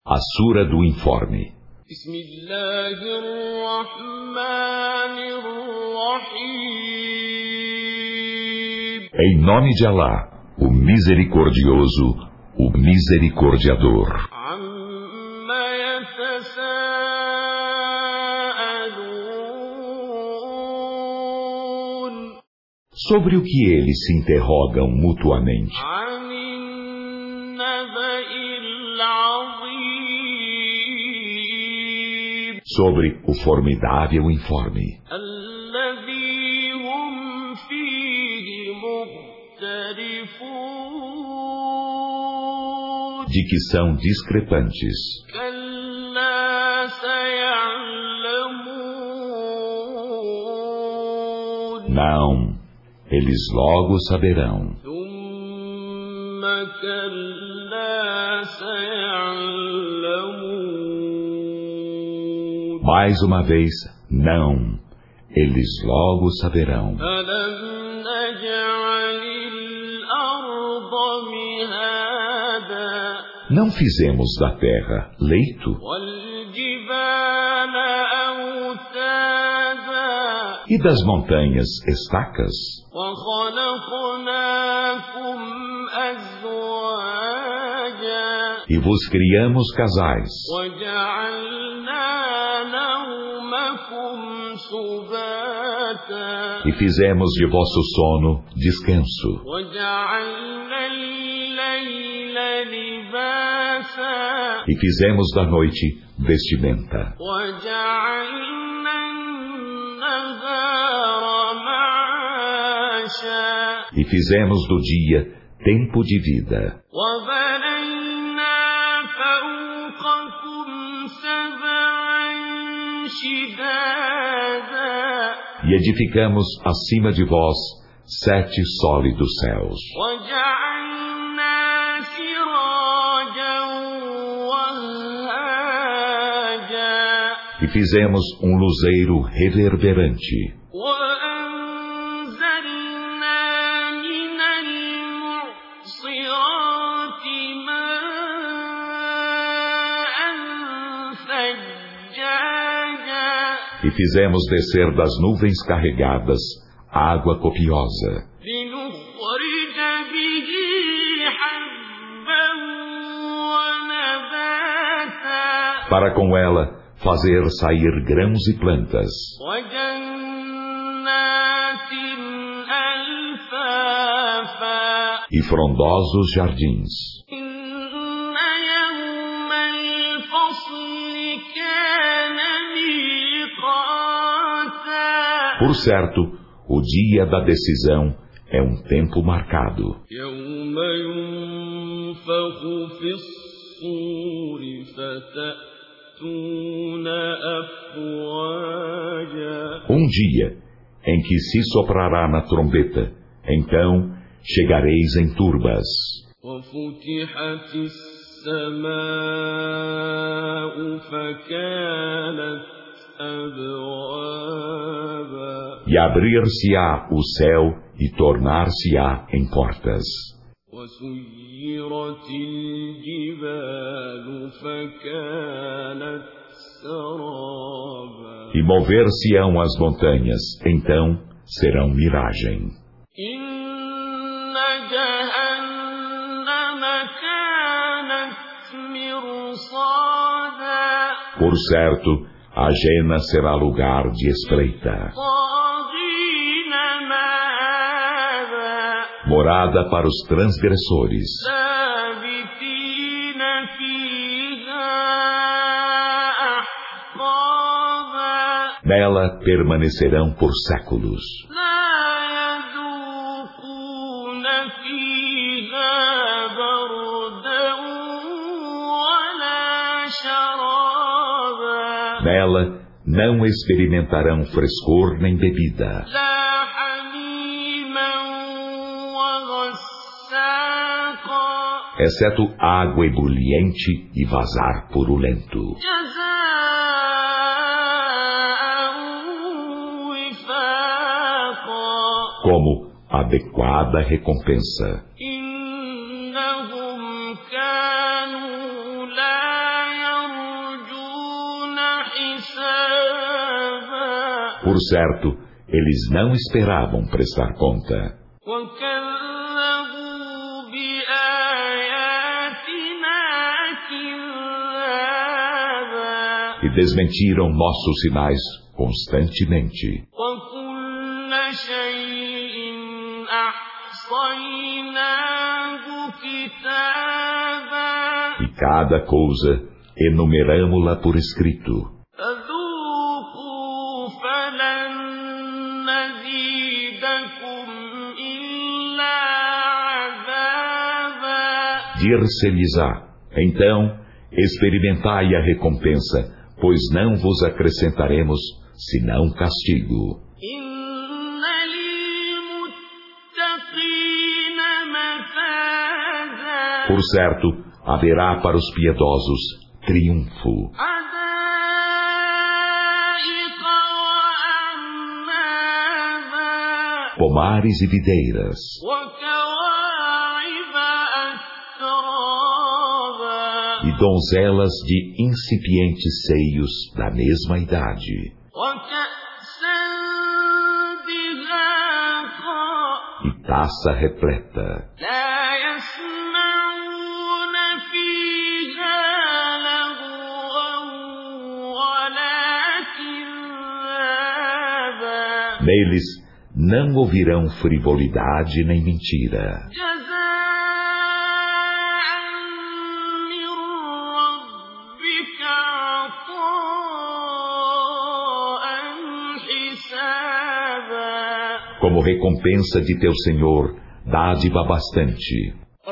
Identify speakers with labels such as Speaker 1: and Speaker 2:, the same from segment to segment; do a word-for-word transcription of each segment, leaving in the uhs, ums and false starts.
Speaker 1: A Sura do Informe. Em nome de Alá, o Misericordioso, o Misericordiador. Sobre o que eles se interrogam mutuamente. Sobre o formidável informe. De que são discrepantes. Não, eles logo saberão. Mais uma vez, não, eles logo saberão. Não fizemos da terra leito e das montanhas estacas e vos criamos casais e fizemos de vosso sono descanso e fizemos da noite vestimenta e fizemos do dia tempo de vida e edificamos acima de vós sete sólidos céus e fizemos um luzeiro reverberante e fizemos descer das nuvens carregadas água copiosa para com ela fazer sair grãos e plantas e frondosos jardins. Por certo, o dia da decisão é um tempo marcado. Um dia em que se soprará na trombeta, então chegareis em turbas. E abrir-se-á o céu e tornar-se-á em portas. E mover-se-ão as montanhas, então serão miragem. Por certo, a Jena será lugar de espreita, morada para os transgressores. Nela permanecerão por séculos. Nela não experimentarão frescor nem bebida, exceto água ebuliente e vazar purulento, como adequada recompensa. Por certo, eles não esperavam prestar conta. E desmentiram nossos sinais constantemente. E cada coisa enumeramo-la por escrito. Dir-se-lhes-á, então, experimentai a recompensa, pois não vos acrescentaremos, senão castigo. Por certo, haverá para os piedosos triunfo. Pomares e videiras. E donzelas de incipientes seios da mesma idade. E taça repleta. Neles não ouvirão frivolidade nem mentira. Como recompensa de teu Senhor, dádiva bastante.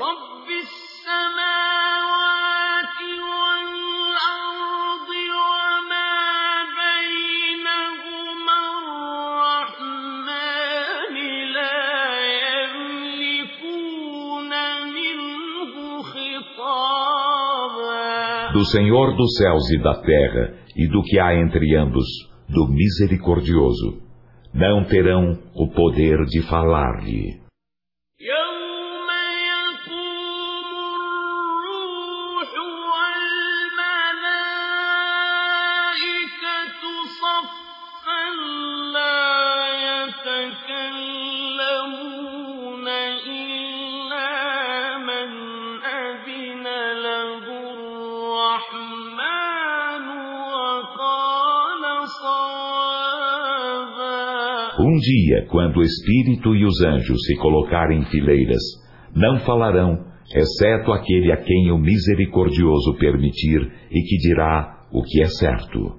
Speaker 1: Do Senhor dos céus e da terra, e do que há entre ambos, do misericordioso, não terão o poder de falar-lhe. Um dia, quando o Espírito e os anjos se colocarem em fileiras, não falarão, exceto aquele a quem o misericordioso permitir e que dirá o que é certo.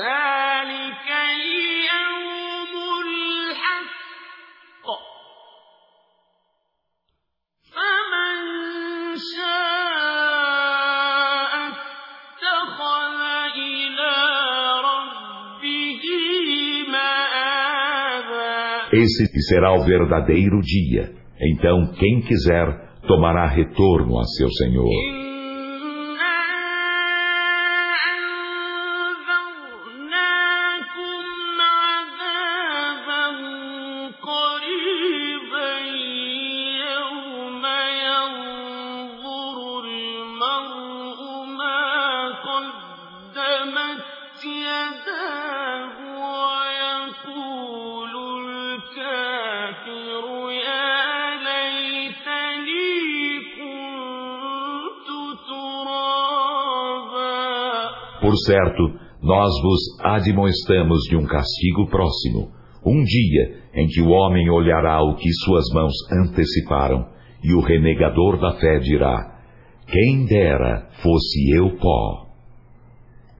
Speaker 1: Esse será o verdadeiro dia. Então, quem quiser, tomará retorno a seu Senhor. Por certo, nós vos admoestamos de um castigo próximo, um dia em que o homem olhará o que suas mãos anteciparam, e o renegador da fé dirá: quem dera fosse eu pó.